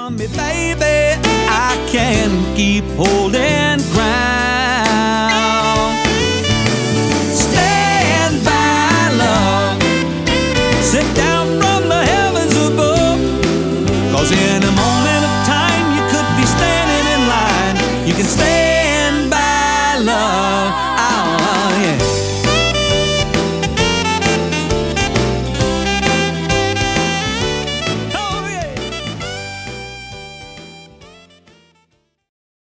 from me, baby, I can't keep holding ground. Stand by, love, sit down from the heavens above, 'cause in a moment of time you could be standing in line. You can stay